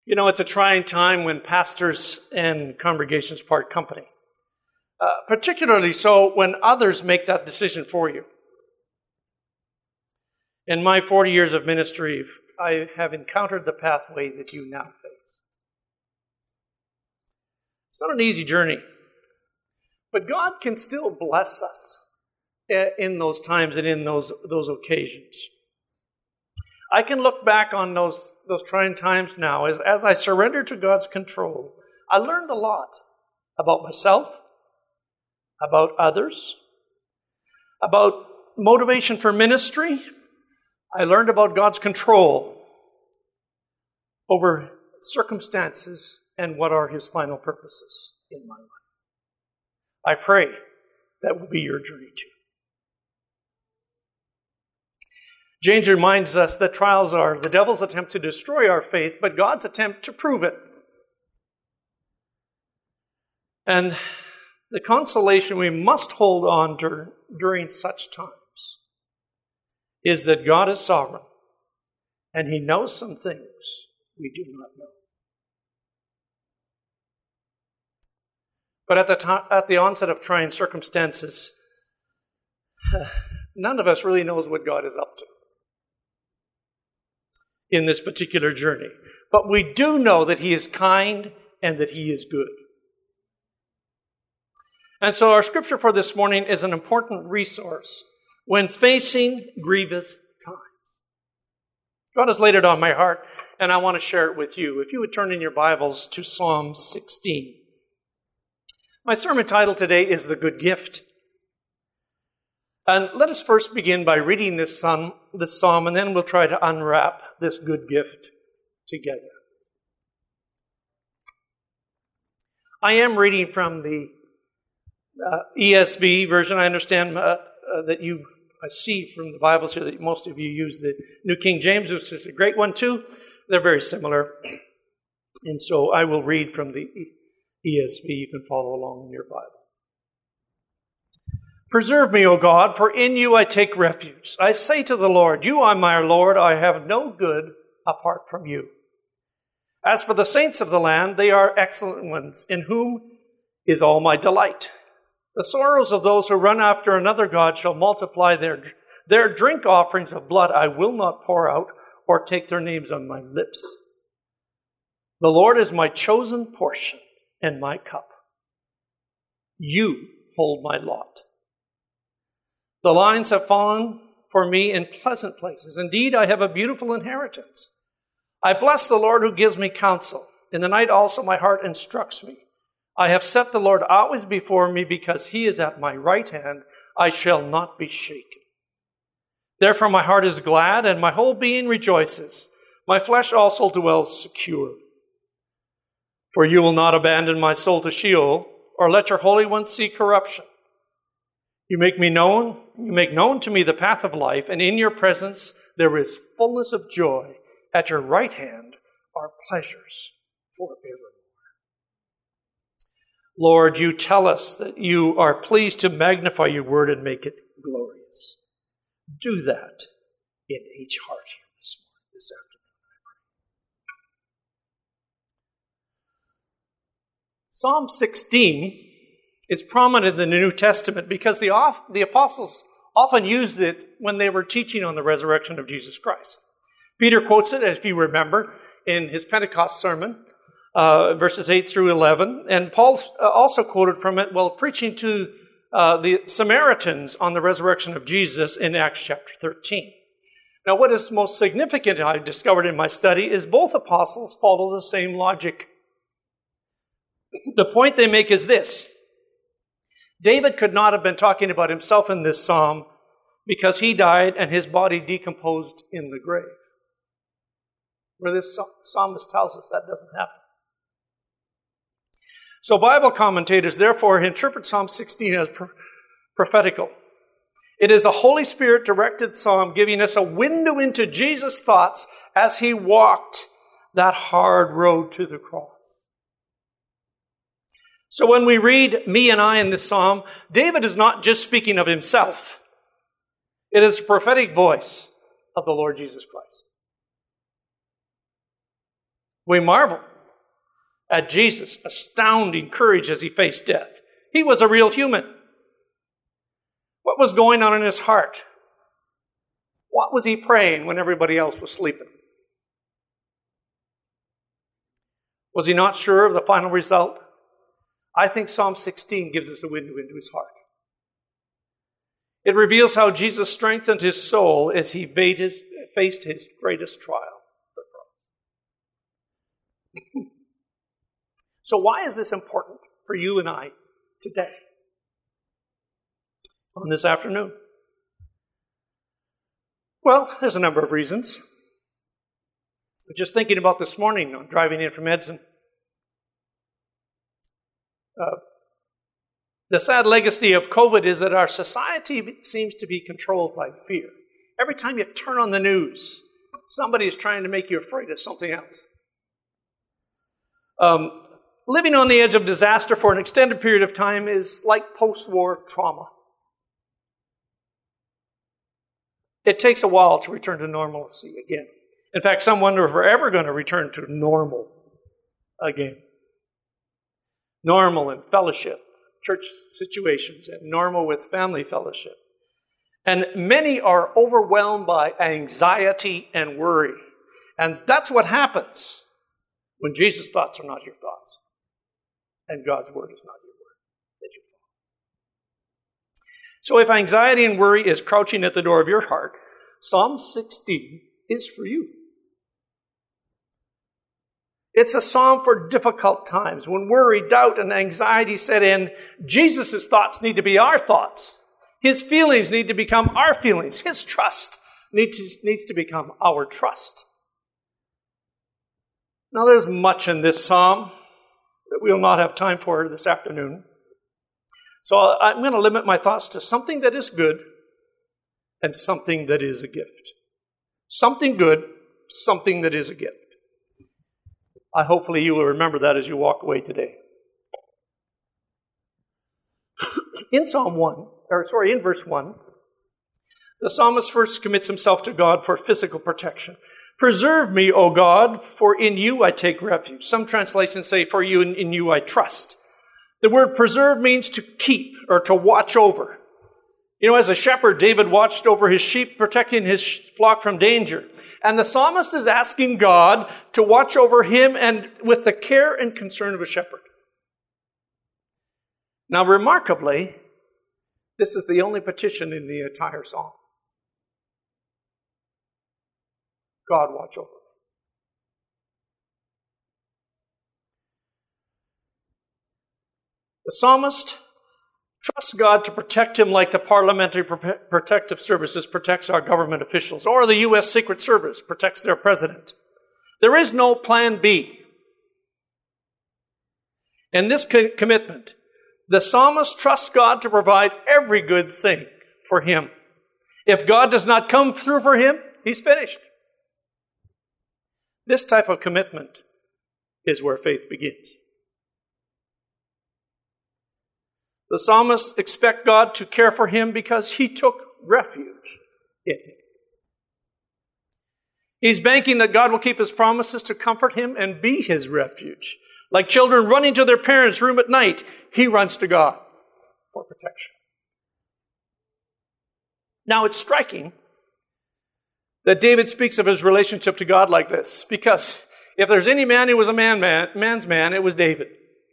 You know, it's a trying time when pastors and congregations part company. Particularly so when others make that decision for you. In my 40 years of ministry, I have encountered the pathway that you now face. It's not an easy journey, but God can still bless us in those times and in those occasions. I can look back on those trying times now. As I surrender to God's control, I learned a lot about myself, about others, about motivation for ministry. I learned about God's control over circumstances and what are His final purposes in my life. I pray that will be your journey too. James reminds us that trials are the devil's attempt to destroy our faith, but God's attempt to prove it. And the consolation we must hold on during such times is that God is sovereign and He knows some things we do not know. But at the onset of trying circumstances, none of us really knows what God is up to in this particular journey. But we do know that He is kind and that He is good. And so our scripture for this morning is an important resource when facing grievous times. God has laid it on my heart, and I want to share it with you. If you would turn in your Bibles to Psalm 16. My sermon title today is The Good Gift. And let us first begin by reading this psalm, and then we'll try to unwrap this good gift together. I am reading from the ESV version. I understand that I see from the Bibles here that most of you use the New King James, which is a great one too. They're very similar. And so I will read from the ESV. You can follow along in your Bible. Preserve me, O God, for in you I take refuge. I say to the Lord, you are my Lord. I have no good apart from you. As for the saints of the land, they are excellent ones, in whom is all my delight. The sorrows of those who run after another god shall multiply their drink offerings of blood. I will not pour out or take their names on my lips. The Lord is my chosen portion and my cup. You hold my lot. The lines have fallen for me in pleasant places. Indeed, I have a beautiful inheritance. I bless the Lord who gives me counsel. In the night also my heart instructs me. I have set the Lord always before me because He is at my right hand. I shall not be shaken. Therefore my heart is glad and my whole being rejoices. My flesh also dwells secure. For you will not abandon my soul to Sheol or let your Holy One see corruption. You make known to me the path of life, and in your presence there is fullness of joy. At your right hand are pleasures forevermore. Lord, you tell us that you are pleased to magnify your word and make it glorious. Do that in each heart here this afternoon, I pray. Psalm 16 is prominent in the New Testament because the apostles often used it when they were teaching on the resurrection of Jesus Christ. Peter quotes it, if you remember, in his Pentecost sermon, verses 8 through 11. And Paul also quoted from it while preaching to the Samaritans on the resurrection of Jesus in Acts chapter 13. Now, what is most significant, I've discovered in my study, is both apostles follow the same logic. The point they make is this. David could not have been talking about himself in this psalm because he died and his body decomposed in the grave. Where this psalmist tells us that doesn't happen. So Bible commentators therefore interpret Psalm 16 as prophetical. It is a Holy Spirit directed psalm giving us a window into Jesus' thoughts as He walked that hard road to the cross. So when we read me and I in this psalm, David is not just speaking of himself. It is a prophetic voice of the Lord Jesus Christ. We marvel at Jesus' astounding courage as he faced death. He was a real human. What was going on in his heart? What was he praying when everybody else was sleeping? Was he not sure of the final result? I think Psalm 16 gives us a window into his heart. It reveals how Jesus strengthened his soul as he faced his greatest trial. So why is this important for you and I today? On this afternoon? Well, there's a number of reasons. Just thinking about this morning, driving in from Edson. The sad legacy of COVID is that our society seems to be controlled by fear. Every time you turn on the news, somebody is trying to make you afraid of something else. Living on the edge of disaster for an extended period of time is like post-war trauma. It takes a while to return to normalcy again. In fact, some wonder if we're ever going to return to normal again. Normal in fellowship, church situations, and normal with family fellowship. And many are overwhelmed by anxiety and worry. And that's what happens when Jesus' thoughts are not your thoughts. And God's word is not your word that you follow. So if anxiety and worry is crouching at the door of your heart, Psalm 16 is for you. It's a psalm for difficult times. When worry, doubt, and anxiety set in, Jesus' thoughts need to be our thoughts. His feelings need to become our feelings. His trust needs to become our trust. Now there's much in this psalm that we'll not have time for this afternoon. So I'm going to limit my thoughts to something that is good and something that is a gift. Something good, something that is a gift. Hopefully you will remember that as you walk away today. In verse 1, the psalmist first commits himself to God for physical protection. Preserve me, O God, for in you I take refuge. Some translations say, for you in you I trust. The word preserve means to keep or to watch over. You know, as a shepherd, David watched over his sheep, protecting his flock from danger. And the psalmist is asking God to watch over him and with the care and concern of a shepherd. Now, remarkably, this is the only petition in the entire psalm. God watch over me. The psalmist trusts God to protect him like the Parliamentary Protective Services protects our government officials, or the U.S. Secret Service protects their president. There is no plan B. In this commitment, the psalmist trusts God to provide every good thing for him. If God does not come through for him, he's finished. This type of commitment is where faith begins. The psalmist expects God to care for him because he took refuge in him. He's banking that God will keep his promises to comfort him and be his refuge. Like children running to their parents' room at night, he runs to God for protection. Now it's striking that David speaks of his relationship to God like this, because if there's any man who was a man's man, it was David.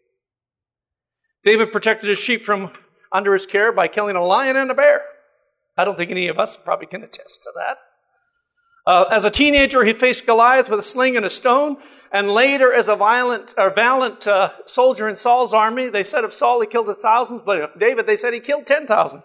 David protected his sheep from under his care by killing a lion and a bear. I don't think any of us probably can attest to that. As a teenager, he faced Goliath with a sling and a stone, and later as a valiant soldier in Saul's army. They said of Saul he killed 1,000, but of David they said he killed 10,000.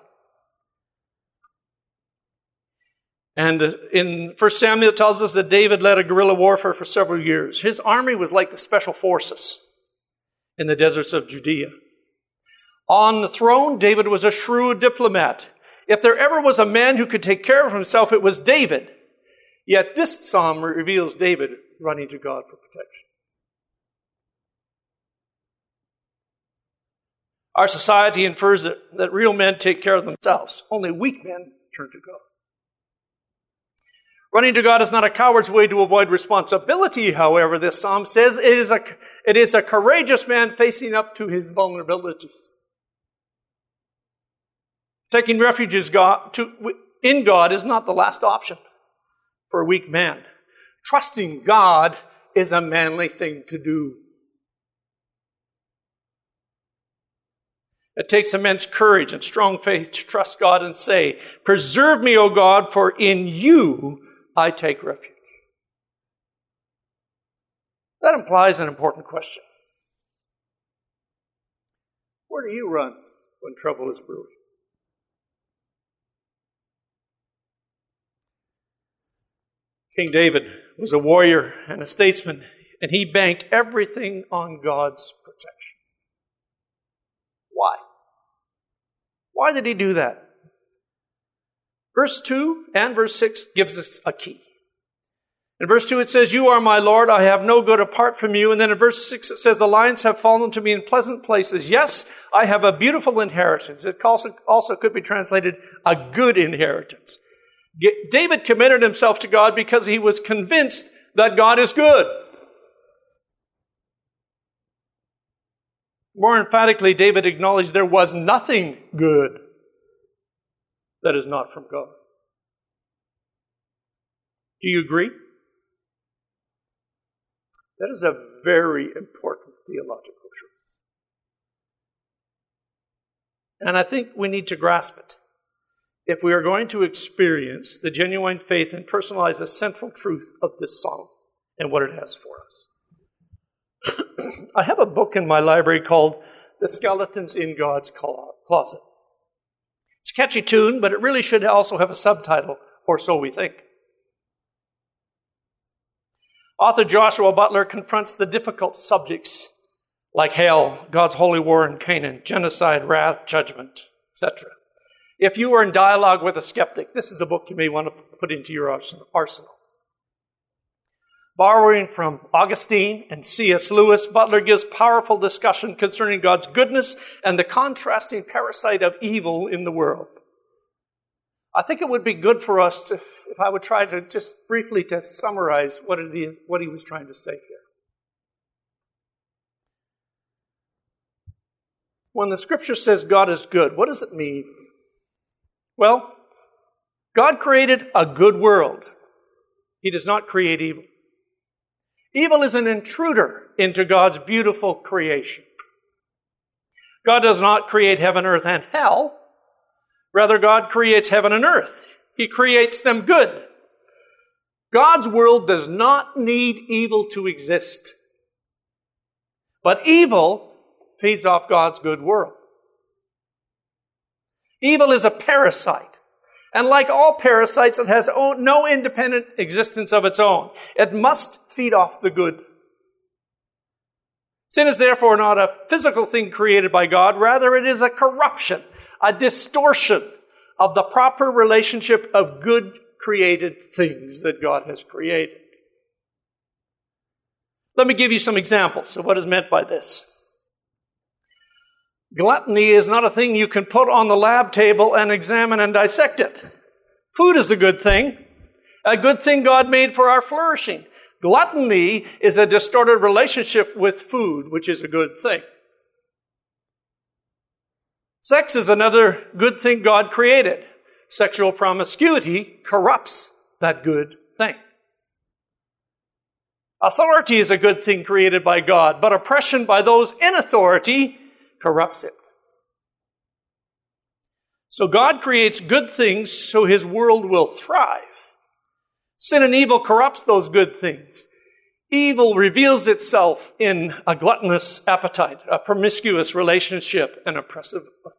And in 1 Samuel it tells us that David led a guerrilla warfare for several years. His army was like the special forces in the deserts of Judea. On the throne, David was a shrewd diplomat. If there ever was a man who could take care of himself, it was David. Yet this psalm reveals David running to God for protection. Our society infers that real men take care of themselves. Only weak men turn to God. Running to God is not a coward's way to avoid responsibility, however, this psalm says. It is a courageous man facing up to his vulnerabilities. Taking refuge in God is not the last option for a weak man. Trusting God is a manly thing to do. It takes immense courage and strong faith to trust God and say, "Preserve me, O God, for in you I take refuge." That implies an important question. Where do you run when trouble is brewing? King David was a warrior and a statesman, and he banked everything on God's protection. Why? Why did he do that? Verse 2 and verse 6 gives us a key. In verse 2 it says, "You are my Lord, I have no good apart from you." And then in verse 6 it says, "The lines have fallen to me in pleasant places. Yes, I have a beautiful inheritance." It also could be translated, a good inheritance. David committed himself to God because he was convinced that God is good. More emphatically, David acknowledged there was nothing good that is not from God. Do you agree? That is a very important theological truth. And I think we need to grasp it if we are going to experience the genuine faith and personalize the central truth of this psalm and what it has for us. I have a book in my library called The Skeletons in God's Closet. It's a catchy tune, but it really should also have a subtitle, or so we think. Author Joshua Butler confronts the difficult subjects like hell, God's holy war in Canaan, genocide, wrath, judgment, etc. If you are in dialogue with a skeptic, this is a book you may want to put into your arsenal. Borrowing from Augustine and C.S. Lewis, Butler gives powerful discussion concerning God's goodness and the contrasting parasite of evil in the world. I think it would be good for us to, if I would try to just briefly to summarize what he was trying to say here. When the Scripture says God is good, what does it mean? Well, God created a good world. He does not create evil. Evil is an intruder into God's beautiful creation. God does not create heaven, earth, and hell. Rather, God creates heaven and earth. He creates them good. God's world does not need evil to exist. But evil feeds off God's good world. Evil is a parasite. And like all parasites, it has no independent existence of its own. It must feed off the good. Sin is therefore not a physical thing created by God. Rather, it is a corruption, a distortion of the proper relationship of good created things that God has created. Let me give you some examples of what is meant by this. Gluttony is not a thing you can put on the lab table and examine and dissect it. Food is a good thing God made for our flourishing. Gluttony is a distorted relationship with food, which is a good thing. Sex is another good thing God created. Sexual promiscuity corrupts that good thing. Authority is a good thing created by God, but oppression by those in authority corrupts it. So God creates good things so His world will thrive. Sin and evil corrupts those good things. Evil reveals itself in a gluttonous appetite, a promiscuous relationship, and oppressive authority.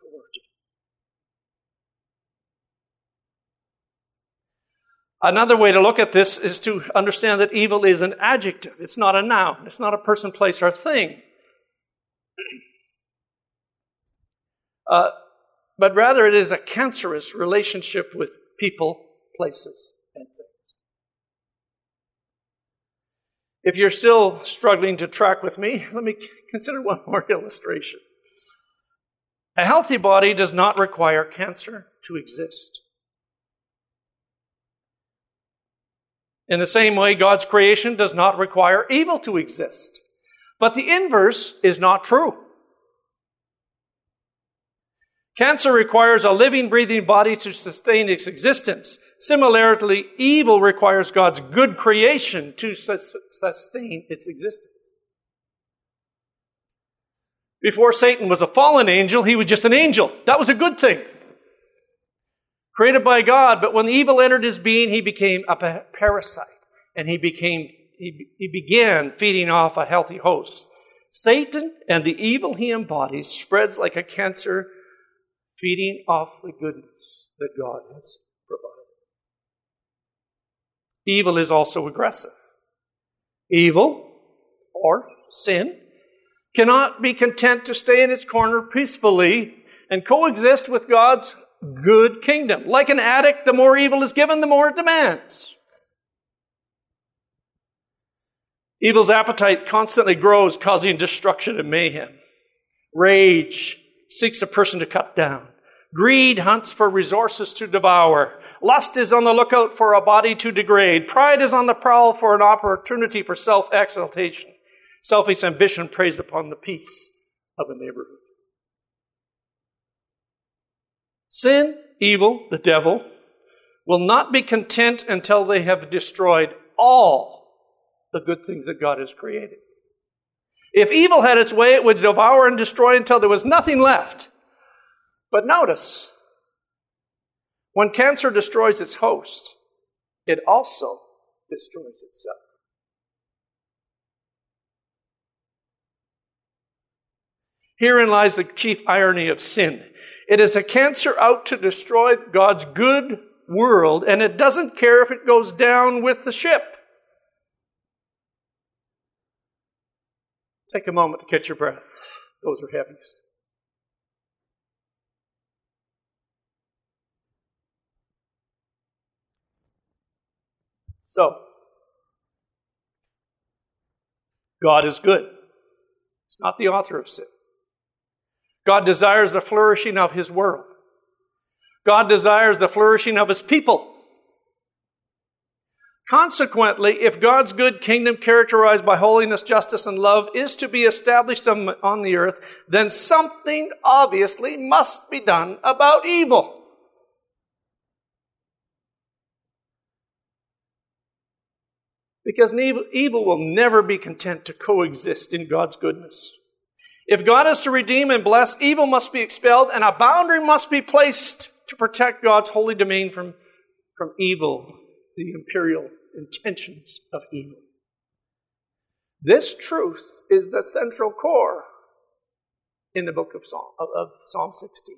Another way to look at this is to understand that evil is an adjective. It's not a noun. It's not a person, place, or thing. But rather it is a cancerous relationship with people, places, and things. If you're still struggling to track with me, let me consider one more illustration. A healthy body does not require cancer to exist. In the same way, God's creation does not require evil to exist. But the inverse is not true. Cancer requires a living, breathing body to sustain its existence. Similarly, evil requires God's good creation to sustain its existence. Before Satan was a fallen angel, he was just an angel. That was a good thing. Created by God, but when evil entered his being, he became a parasite. And he began feeding off a healthy host. Satan and the evil he embodies spreads like a cancer, feeding off the goodness that God has provided. Evil is also aggressive. Evil, or sin, cannot be content to stay in its corner peacefully and coexist with God's good kingdom. Like an addict, the more evil is given, the more it demands. Evil's appetite constantly grows, causing destruction and mayhem. Rage seeks a person to cut down. Greed hunts for resources to devour. Lust is on the lookout for a body to degrade. Pride is on the prowl for an opportunity for self-exaltation. Selfish ambition preys upon the peace of a neighborhood. Sin, evil, the devil, will not be content until they have destroyed all the good things that God has created. If evil had its way, it would devour and destroy until there was nothing left. But notice, when cancer destroys its host, it also destroys itself. Herein lies the chief irony of sin. It is a cancer out to destroy God's good world, and it doesn't care if it goes down with the ship. Take a moment to catch your breath. Those are heavies. So, God is good. He's not the author of sin. God desires the flourishing of His world. God desires the flourishing of His people. Consequently, if God's good kingdom characterized by holiness, justice, and love is to be established on the earth, then something obviously must be done about evil. Because evil will never be content to coexist in God's goodness. If God is to redeem and bless, evil must be expelled, and a boundary must be placed to protect God's holy domain from evil, the imperial intentions of evil. This truth is the central core in the book of Psalm 16.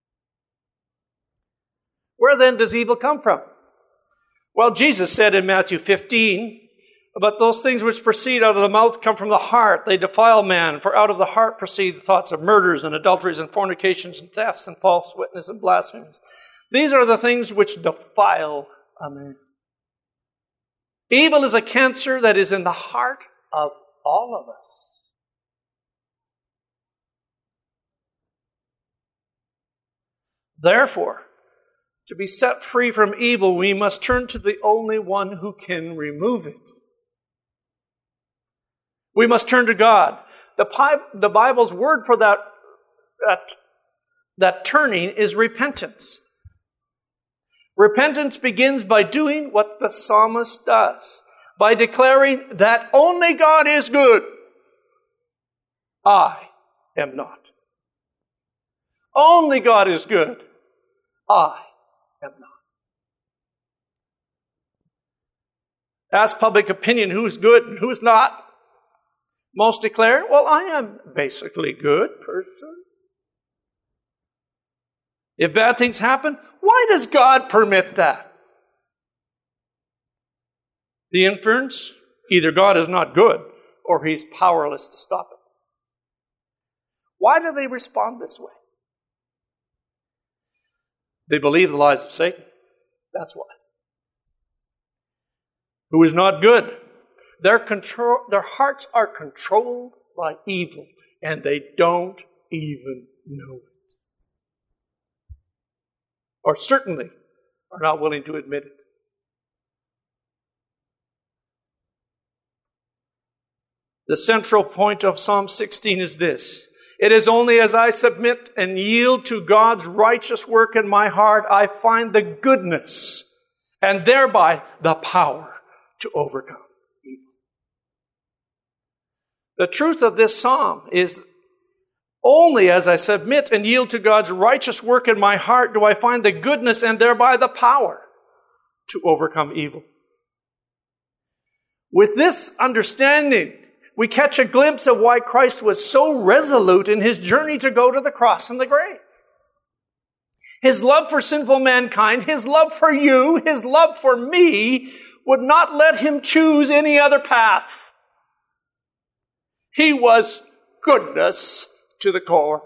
Where then does evil come from? Well, Jesus said in Matthew 15, "But those things which proceed out of the mouth come from the heart. They defile man, for out of the heart proceed the thoughts of murders and adulteries and fornications and thefts and false witness and blasphemies. These are the things which defile a man." Evil is a cancer that is in the heart of all of us. Therefore, to be set free from evil, we must turn to the only one who can remove it. We must turn to God. The Bible's word for that turning is repentance. Repentance begins by doing what the psalmist does, by declaring that only God is good. I am not. Only God is good. I am not. Ask public opinion who's good and who's not. Most declare, well, I am basically a good person. If bad things happen, why does God permit that? The inference, either God is not good or He's powerless to stop it. Why do they respond this way? They believe the lies of Satan. That's why. Who is not good. Their hearts are controlled by evil, and they don't even know it. Or certainly are not willing to admit it. The central point of Psalm 16 is this: it is only as I submit and yield to God's righteous work in my heart, I find the goodness and thereby the power to overcome evil. The truth of this psalm is only as I submit and yield to God's righteous work in my heart do I find the goodness and thereby the power to overcome evil. With this understanding, we catch a glimpse of why Christ was so resolute in his journey to go to the cross and the grave. His love for sinful mankind, his love for you, his love for me would not let him choose any other path. He was goodness to the core.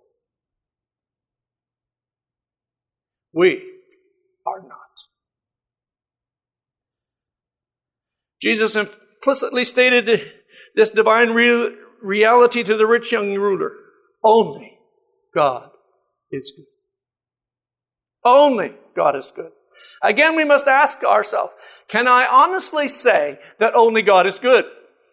We are not. Jesus implicitly stated this divine reality to the rich young ruler. Only God is good. Only God is good. Again, we must ask ourselves, can I honestly say that only God is good?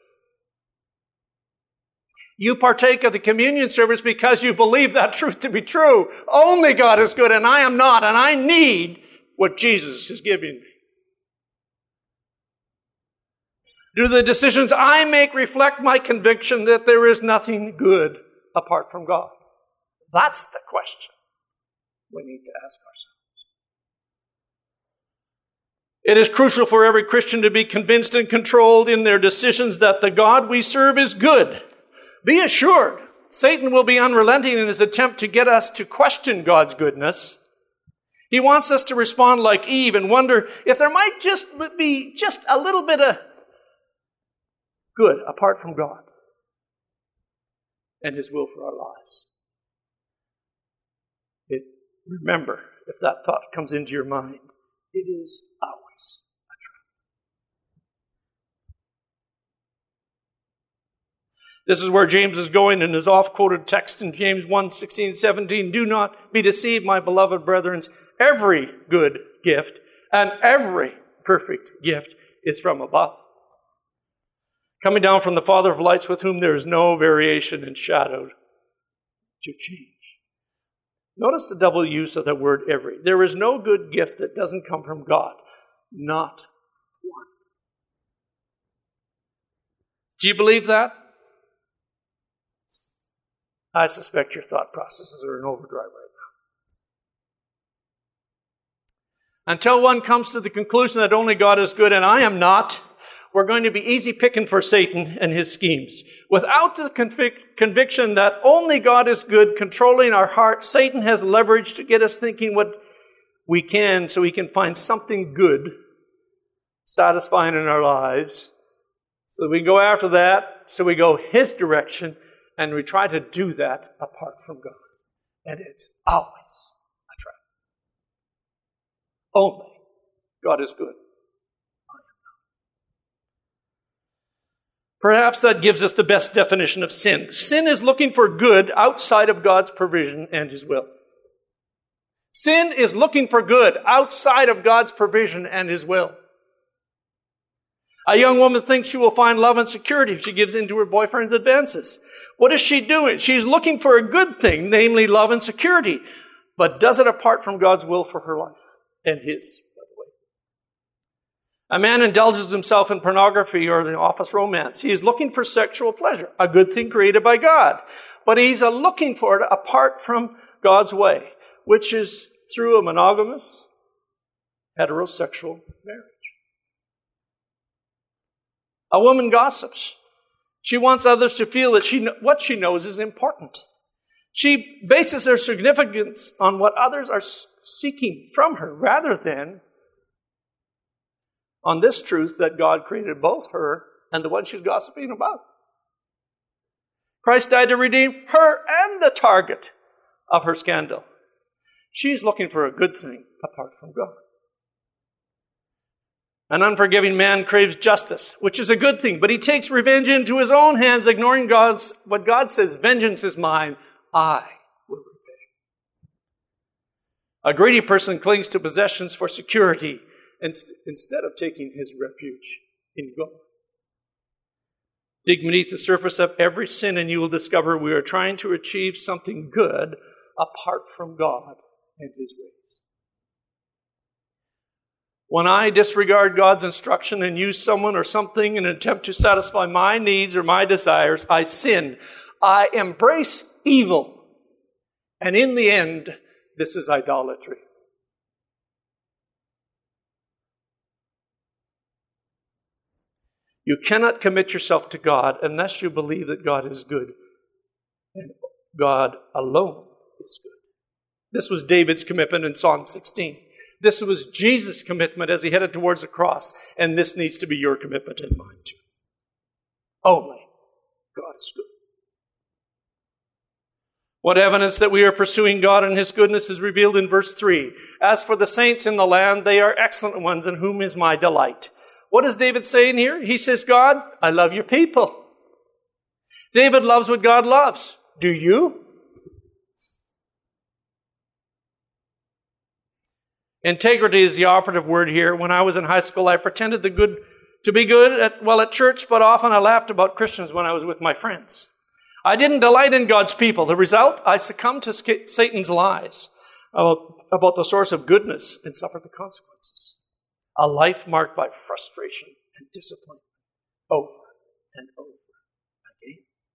You partake of the communion service because you believe that truth to be true. Only God is good and I am not, and I need what Jesus is giving me. Do the decisions I make reflect my conviction that there is nothing good apart from God? That's the question we need to ask ourselves. It is crucial for every Christian to be convinced and controlled in their decisions that the God we serve is good. Be assured, Satan will be unrelenting in his attempt to get us to question God's goodness. He wants us to respond like Eve and wonder if there might just be just a little bit of good apart from God and his will for our lives. Remember, if that thought comes into your mind, it is always a trap. This is where James is going in his oft-quoted text in James 1:16-17. Do not be deceived, my beloved brethren. Every good gift and every perfect gift is from above, coming down from the Father of lights, with whom there is no variation and shadow to change. Notice the double use of the word every. There is no good gift that doesn't come from God. Not one. Do you believe that? I suspect your thought processes are in overdrive right now. Until one comes to the conclusion that only God is good and I am not, we're going to be easy picking for Satan and his schemes. Without the conviction that only God is good controlling our heart, Satan has leverage to get us thinking what we can so he can find something good satisfying in our lives. So we go after that, so we go his direction, and we try to do that apart from God. And it's always a trap. Only God is good. Perhaps that gives us the best definition of sin. Sin is looking for good outside of God's provision and his will. Sin is looking for good outside of God's provision and his will. A young woman thinks she will find love and security if she gives in to her boyfriend's advances. What is she doing? She's looking for a good thing, namely love and security, but does it apart from God's will for her life and his. A man indulges himself in pornography or the office romance. He is looking for sexual pleasure, a good thing created by God. But he's looking for it apart from God's way, which is through a monogamous, heterosexual marriage. A woman gossips. She wants others to feel that what she knows is important. She bases her significance on what others are seeking from her rather than on this truth that God created both her and the one she's gossiping about. Christ died to redeem her and the target of her scandal. She's looking for a good thing apart from God. An unforgiving man craves justice, which is a good thing, but he takes revenge into his own hands, ignoring what God says, vengeance is mine, I will repay. A greedy person clings to possessions for security, instead of taking his refuge in God. Dig beneath the surface of every sin and you will discover we are trying to achieve something good apart from God and His ways. When I disregard God's instruction and use someone or something in an attempt to satisfy my needs or my desires, I sin. I embrace evil. And in the end, this is idolatry. You cannot commit yourself to God unless you believe that God is good. And God alone is good. This was David's commitment in Psalm 16. This was Jesus' commitment as he headed towards the cross. And this needs to be your commitment and mine too. Only God is good. What evidence that we are pursuing God and His goodness is revealed in verse 3. As for the saints in the land, they are excellent ones in whom is my delight. What is David saying here? He says, God, I love your people. David loves what God loves. Do you? Integrity is the operative word here. When I was in high school, I pretended to be good at church, but often I laughed about Christians when I was with my friends. I didn't delight in God's people. The result, I succumbed to Satan's lies about the source of goodness and suffered the consequences. A life marked by frustration and disappointment over and over again.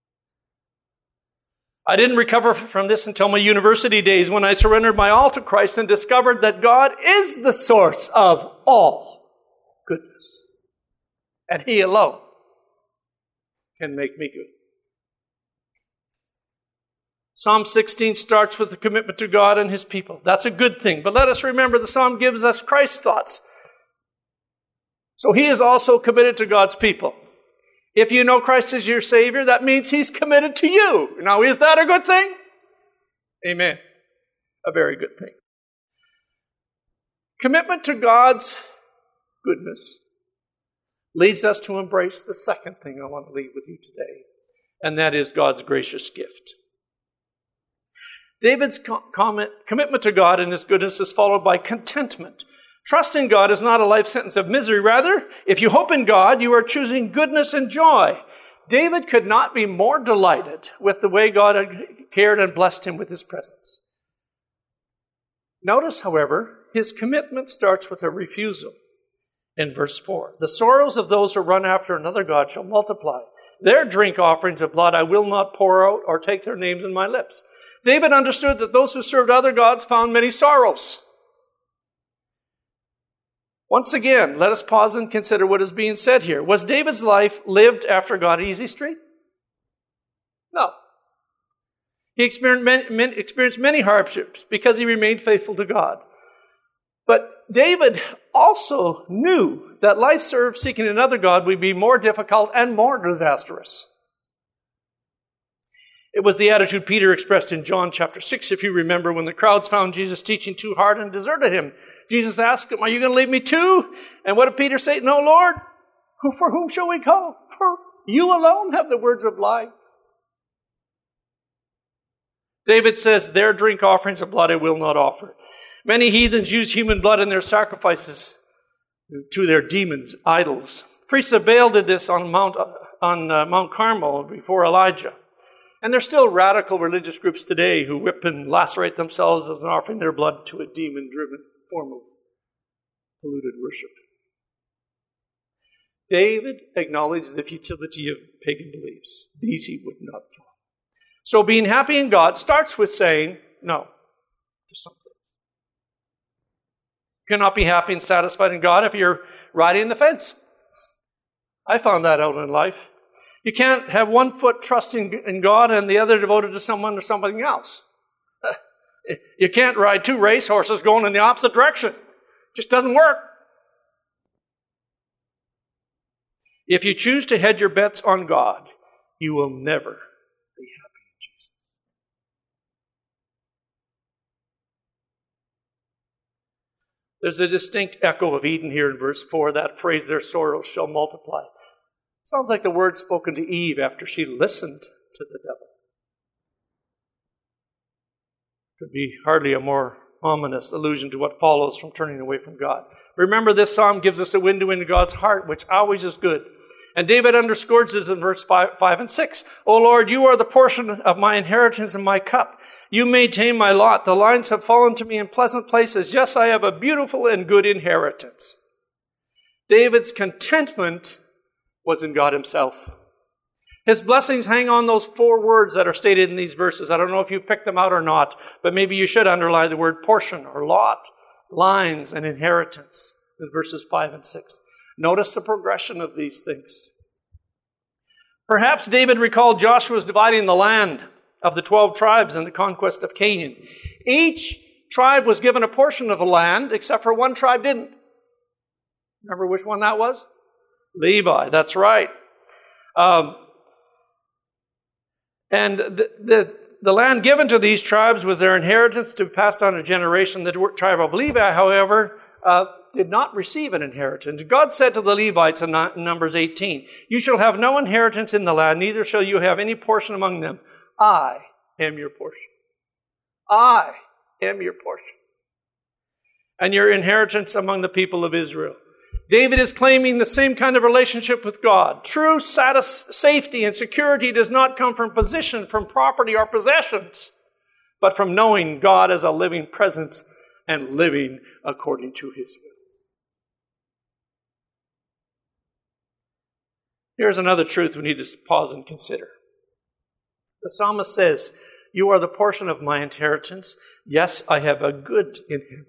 I didn't recover from this until my university days when I surrendered my all to Christ and discovered that God is the source of all goodness. And He alone can make me good. Psalm 16 starts with the commitment to God and His people. That's a good thing. But let us remember the psalm gives us Christ's thoughts. So He is also committed to God's people. If you know Christ as your Savior, that means He's committed to you. Now, is that a good thing? Amen. A very good thing. Commitment to God's goodness leads us to embrace the second thing I want to leave with you today, and that is God's gracious gift. David's commitment to God and His goodness is followed by contentment. Trust in God is not a life sentence of misery. Rather, if you hope in God, you are choosing goodness and joy. David could not be more delighted with the way God had cared and blessed him with His presence. Notice, however, his commitment starts with a refusal in verse 4. The sorrows of those who run after another god shall multiply. Their drink offerings of blood I will not pour out or take their names in my lips. David understood that those who served other gods found many sorrows. Once again, let us pause and consider what is being said here. Was David's life lived after God easy street? No. He experienced many hardships because he remained faithful to God. But David also knew that life served seeking another god would be more difficult and more disastrous. It was the attitude Peter expressed in John chapter 6, if you remember, when the crowds found Jesus teaching too hard and deserted Him. Jesus asked him, are you going to leave me too? And what did Peter say? No, Lord. For whom shall we go? For you alone have the words of life. David says, their drink offerings of blood I will not offer. Many heathens use human blood in their sacrifices to their demons, idols. Priests of Baal did this on Mount Carmel before Elijah. And there's still radical religious groups today who whip and lacerate themselves as an offering their blood to a demon-driven form of polluted worship. David acknowledged the futility of pagan beliefs. These he would not follow. So being happy in God starts with saying no to something. You cannot be happy and satisfied in God if you're riding the fence. I found that out in life. You can't have one foot trusting in God and the other devoted to someone or something else. You can't ride two racehorses going in the opposite direction. It just doesn't work. If you choose to hedge your bets on God, you will never be happy in Jesus. There's a distinct echo of Eden here in verse 4, that phrase, their sorrows shall multiply. Sounds like the word spoken to Eve after she listened to the devil. Could be hardly a more ominous allusion to what follows from turning away from God. Remember, this psalm gives us a window into God's heart, which always is good. And David underscores this in verse 5 and 6. O Lord, you are the portion of my inheritance and my cup. You maintain my lot. The lines have fallen to me in pleasant places. Yes, I have a beautiful and good inheritance. David's contentment was in God himself. His blessings hang on those 4 words that are stated in these verses. I don't know if you picked them out or not, but maybe you should underline the word portion or lot, lines, and inheritance in verses 5 and 6. Notice the progression of these things. Perhaps David recalled Joshua's dividing the land of the 12 tribes in the conquest of Canaan. Each tribe was given a portion of the land, except for one tribe didn't. Remember which one that was? Levi, that's right. And the land given to these tribes was their inheritance to be passed on a generation. The tribe of Levi, however, did not receive an inheritance. God said to the Levites in Numbers 18, "You shall have no inheritance in the land, neither shall you have any portion among them. I am your portion. I am your portion. And your inheritance among the people of Israel." David is claiming the same kind of relationship with God. True safety and security does not come from position, from property or possessions, but from knowing God as a living presence and living according to His will. Here's another truth we need to pause and consider. The psalmist says, "You are the portion of my inheritance. Yes, I have a good inheritance."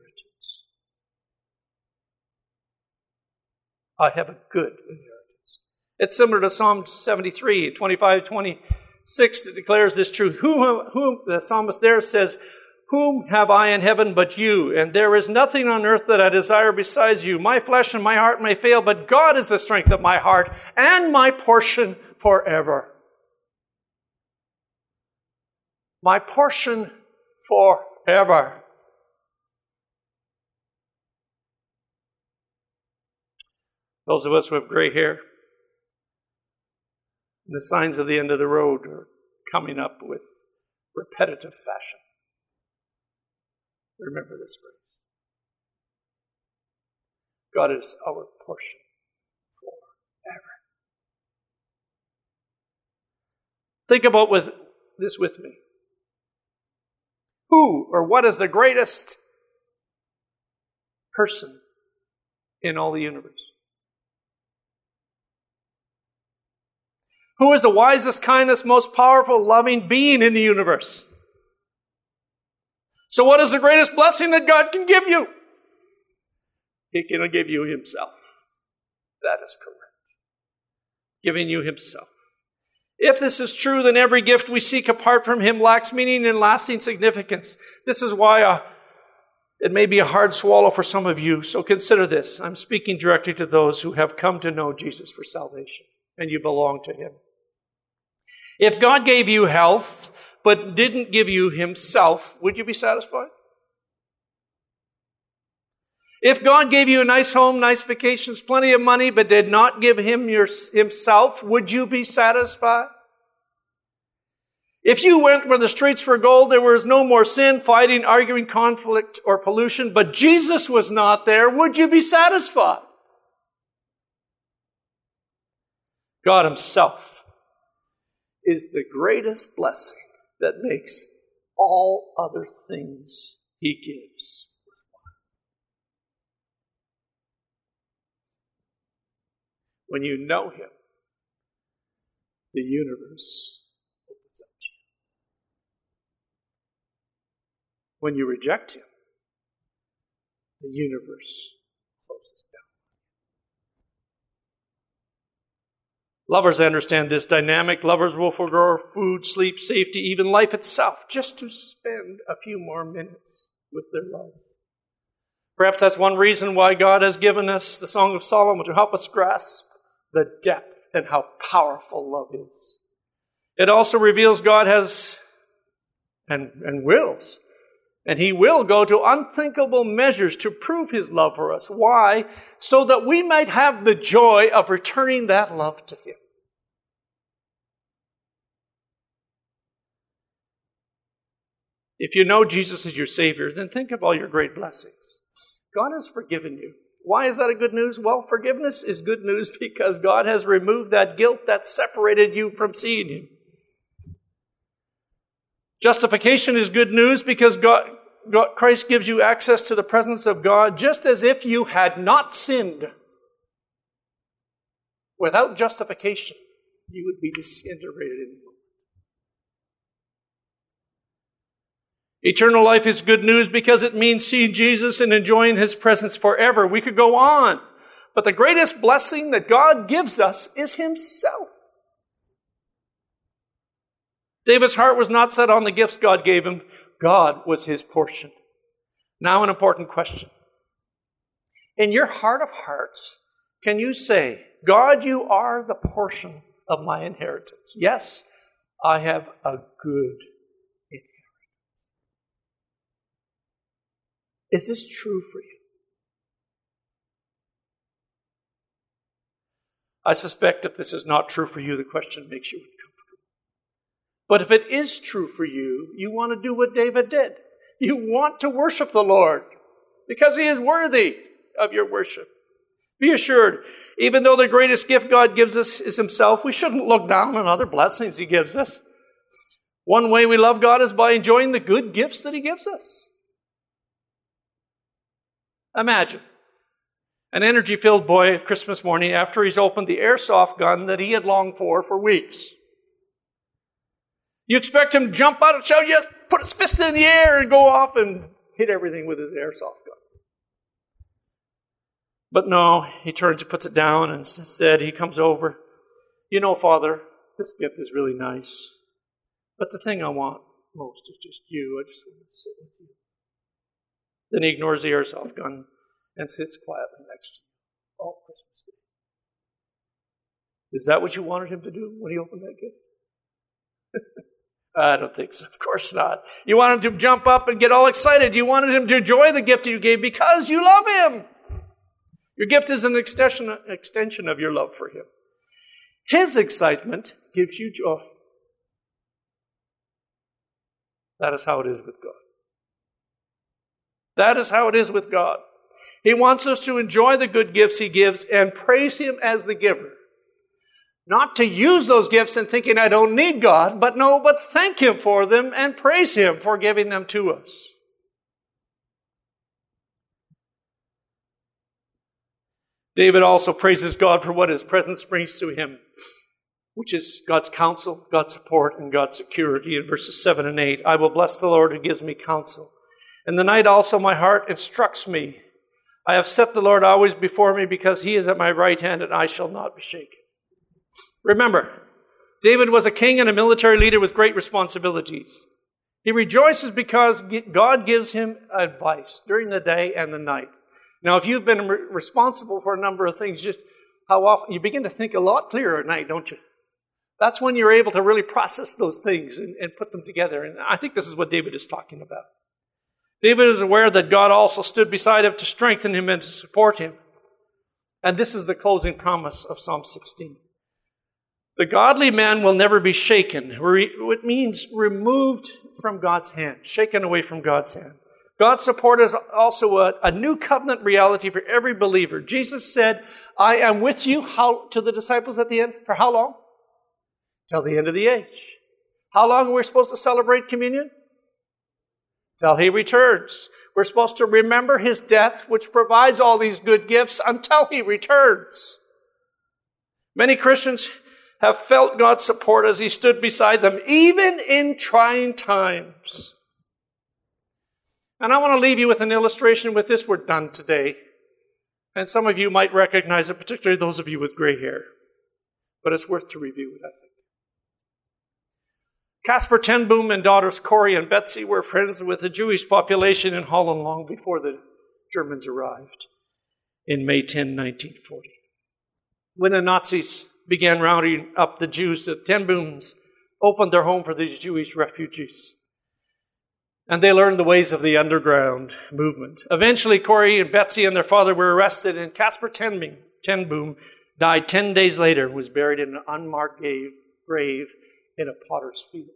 I have a good inheritance. It's similar to Psalm 73, 25-26 that declares this truth. Whom the psalmist there says, "Whom have I in heaven but you? And there is nothing on earth that I desire besides you. My flesh and my heart may fail, but God is the strength of my heart and my portion forever." My portion forever. Those of us who have gray hair, the signs of the end of the road are coming up with repetitive fashion. Remember this phrase. God is our portion forever. Think about this with me. Who or what is the greatest person in all the universe? Who is the wisest, kindest, most powerful, loving being in the universe? So what is the greatest blessing that God can give you? He can give you Himself. That is correct. Giving you Himself. If this is true, then every gift we seek apart from Him lacks meaning and lasting significance. This is why it may be a hard swallow for some of you. So consider this. I'm speaking directly to those who have come to know Jesus for salvation, and you belong to Him. If God gave you health, but didn't give you Himself, would you be satisfied? If God gave you a nice home, nice vacations, plenty of money, but did not give Himself, would you be satisfied? If you went where the streets were gold, there was no more sin, fighting, arguing, conflict, or pollution, but Jesus was not there, would you be satisfied? God Himself is the greatest blessing that makes all other things He gives worthwhile. When you know Him, the universe opens up to you. When you reject Him, the universe closes down. Lovers understand this dynamic. Lovers will forego food, sleep, safety, even life itself, just to spend a few more minutes with their love. Perhaps that's one reason why God has given us the Song of Solomon, to help us grasp the depth and how powerful love is. It also reveals God has and wills. And He will go to unthinkable measures to prove His love for us. Why? So that we might have the joy of returning that love to Him. If you know Jesus as your Savior, then think of all your great blessings. God has forgiven you Why is that a good news? Well, forgiveness is good news because God has removed that guilt that separated you from seeing Him. Justification is good news because Christ gives you access to the presence of God just as if you had not sinned. Without justification, you would be disintegrated in the moment. Eternal life is good news because it means seeing Jesus and enjoying His presence forever. We could go on, but the greatest blessing that God gives us is Himself. David's heart was not set on the gifts God gave him. God was his portion. Now an important question. In your heart of hearts, can you say, God, you are the portion of my inheritance? Yes, I have a good inheritance. Is this true for you? I suspect if this is not true for you, the question makes you uncomfortable. But if it is true for you, you want to do what David did. You want to worship the Lord because He is worthy of your worship. Be assured, even though the greatest gift God gives us is Himself, we shouldn't look down on other blessings He gives us. One way we love God is by enjoying the good gifts that He gives us. Imagine an energy-filled boy at Christmas morning after he's opened the airsoft gun that he had longed for weeks. You expect him to jump out and shout, yes, put his fist in the air and go off and hit everything with his airsoft gun. But no, he turns and puts it down, and instead he comes over. You know, Father, this gift is really nice, but the thing I want most is just you. I just want to sit with you. Then he ignores the airsoft gun and sits quietly next to you all Christmas Day. Is that what you wanted him to do when he opened that gift? I don't think so. Of course not. You wanted him to jump up and get all excited. You wanted him to enjoy the gift you gave because you love him. Your gift is an extension of your love for him. His excitement gives you joy. That is how it is with God. That is how it is with God. He wants us to enjoy the good gifts He gives and praise Him as the giver. Not to use those gifts and thinking I don't need God, but thank Him for them and praise Him for giving them to us. David also praises God for what His presence brings to him, which is God's counsel, God's support, and God's security. In verses 7 and 8, I will bless the Lord who gives me counsel. In the night also my heart instructs me. I have set the Lord always before me because He is at my right hand and I shall not be shaken. Remember, David was a king and a military leader with great responsibilities. He rejoices because God gives him advice during the day and the night. Now, if you've been responsible for a number of things, just how often you begin to think a lot clearer at night, don't you? That's when you're able to really process those things and put them together. And I think this is what David is talking about. David is aware that God also stood beside him to strengthen him and to support him. And this is the closing promise of Psalm 16. The godly man will never be shaken. It means removed from God's hand, shaken away from God's hand. God's support is also a new covenant reality for every believer. Jesus said, I am with you to the disciples at the end. For how long? Till the end of the age. How long are we supposed to celebrate communion? Till He returns. We're supposed to remember His death, which provides all these good gifts, until He returns. Many Christians have felt God's support as He stood beside them, even in trying times. And I want to leave you with an illustration. With this, we're done today. And some of you might recognize it, particularly those of you with gray hair. But it's worth to review it, I think. Caspar ten Boom and daughters Corrie and Betsy were friends with the Jewish population in Holland long before the Germans arrived in May 10, 1940. When the Nazis began rounding up the Jews, the ten Booms opened their home for these Jewish refugees. And they learned the ways of the underground movement. Eventually, Corrie and Betsy and their father were arrested, and Caspar ten Boom died 10 days later and was buried in an unmarked grave in a potter's field.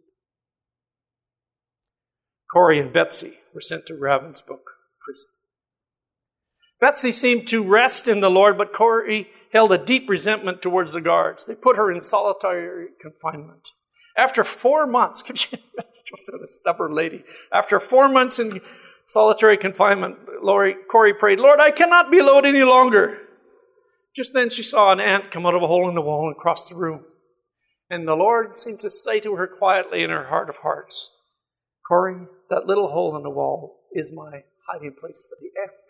Corrie and Betsy were sent to Ravensbrück prison. Betsy seemed to rest in the Lord, but Corrie held a deep resentment towards the guards. They put her in solitary confinement. After 4 months, could you imagine a stubborn lady? After 4 months in solitary confinement, Corrie prayed, Lord, I cannot be alone any longer. Just then she saw an ant come out of a hole in the wall and cross the room. And the Lord seemed to say to her quietly in her heart of hearts, Corrie, that little hole in the wall is my hiding place for the ant.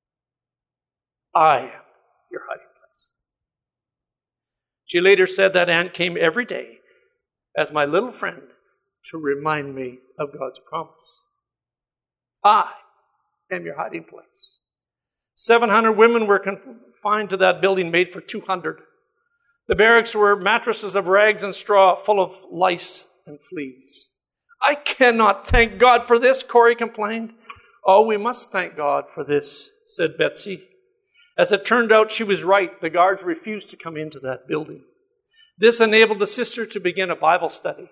I am your hiding place. She later said that ant came every day as my little friend to remind me of God's promise. I am your hiding place. 700 women were confined to that building made for 200. The barracks were mattresses of rags and straw full of lice and fleas. I cannot thank God for this, Corrie complained. Oh, we must thank God for this, said Betsy. As it turned out, she was right. The guards refused to come into that building. This enabled the sister to begin a Bible study.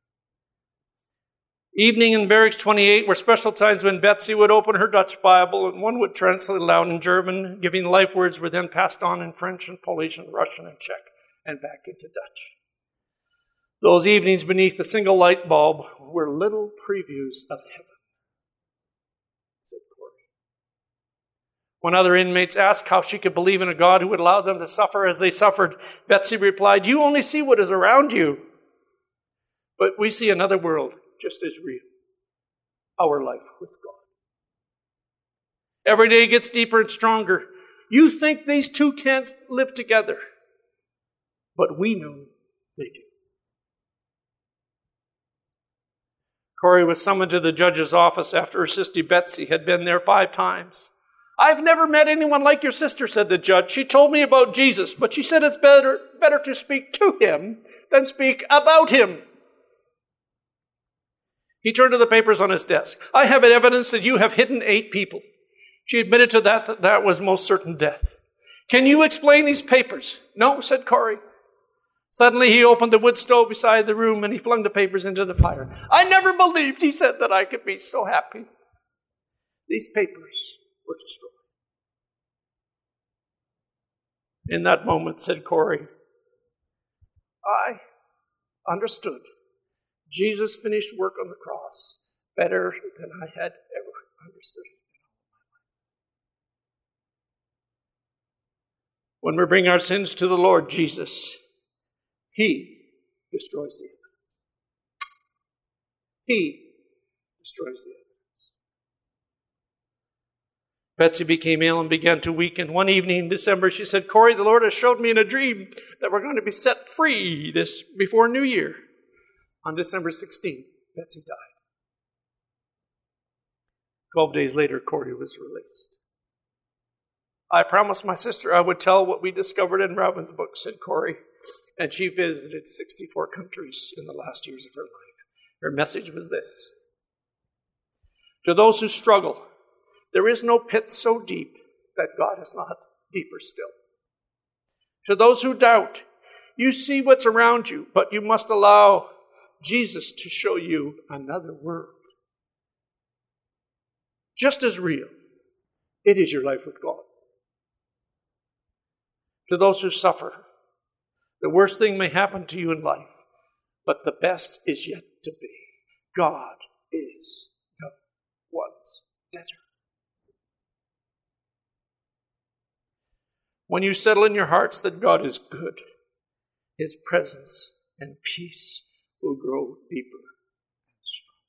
Evening in Barracks 28 were special times when Betsy would open her Dutch Bible and one would translate aloud in German, giving life words were then passed on in French and Polish and Russian and Czech and back into Dutch. Those evenings beneath the single light bulb were little previews of heaven, said Corrie. When other inmates asked how she could believe in a God who would allow them to suffer as they suffered, Betsy replied, you only see what is around you, but we see another world just as real, our life with God. Every day gets deeper and stronger. You think these two can't live together, but we know they do. Corrie was summoned to the judge's office after her sister Betsy had been there 5 times. I've never met anyone like your sister, said the judge. She told me about Jesus, but she said it's better to speak to him than speak about him. He turned to the papers on his desk. I have evidence that you have hidden 8 people. She admitted to that was most certain death. Can you explain these papers? No, said Corrie. Suddenly he opened the wood stove beside the room and he flung the papers into the fire. I never believed, he said, that I could be so happy. These papers were destroyed. In that moment, said Corrie, I understood. Jesus finished work on the cross better than I had ever understood it. When we bring our sins to the Lord Jesus, He destroys the evidence. He destroys the evidence. Betsy became ill and began to weaken. One evening in December, she said, Corrie, the Lord has showed me in a dream that we're going to be set free before New Year. On December 16th, Betsy died. 12 days later, Corrie was released. I promised my sister I would tell what we discovered in Robin's book, said Corrie, and she visited 64 countries in the last years of her life. Her message was this: to those who struggle, there is no pit so deep that God is not deeper still. To those who doubt, you see what's around you, but you must allow Jesus to show you another world. Just as real, it is your life with God. To those who suffer, the worst thing may happen to you in life, but the best is yet to be. God is no one's debtor. When you settle in your hearts that God is good, His presence and peace will grow deeper and stronger.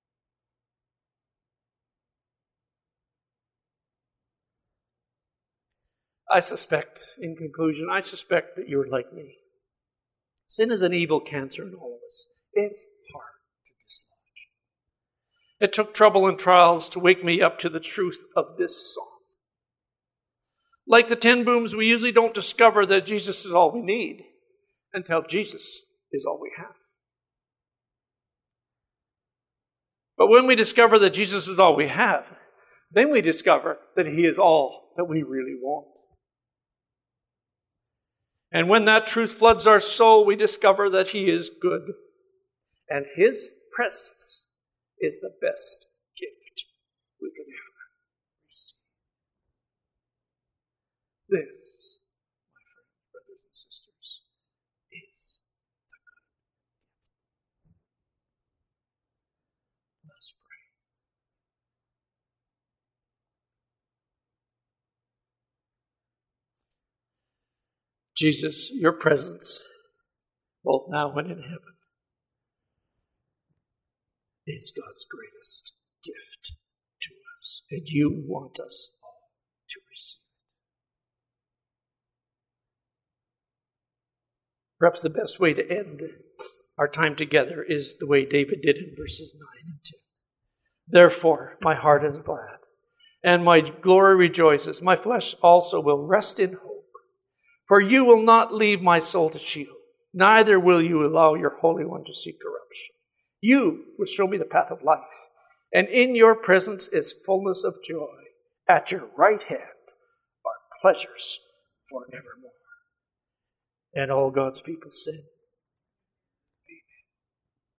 In conclusion, I suspect that you're like me. Sin is an evil cancer in all of us. It's hard to dislodge. It took trouble and trials to wake me up to the truth of this song. Like the 10 booms, we usually don't discover that Jesus is all we need until Jesus is all we have. But when we discover that Jesus is all we have, then we discover that He is all that we really want. And when that truth floods our soul, we discover that He is good. And His presence is the best gift we could ever receive. This, my friends, brothers and sisters, is the good. Let us pray. Jesus, your presence, both now and in heaven, is God's greatest gift to us, and you want us all to receive it. Perhaps the best way to end our time together is the way David did in verses 9 and 10. Therefore, my heart is glad, and my glory rejoices. My flesh also will rest in hope. For you will not leave my soul to Sheol, neither will you allow your Holy One to see corruption. You will show me the path of life, and in your presence is fullness of joy. At your right hand are pleasures forevermore. And all God's people said,